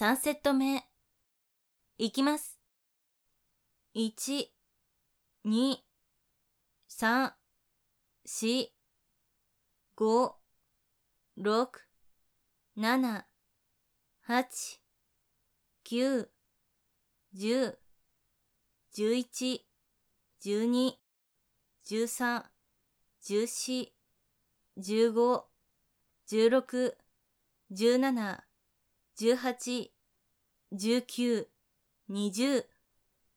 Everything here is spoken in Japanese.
3セット目。いきます。1、2、3、4、5、6、7、8、9、10、11、12、13、14、15、16、17、18、19、20、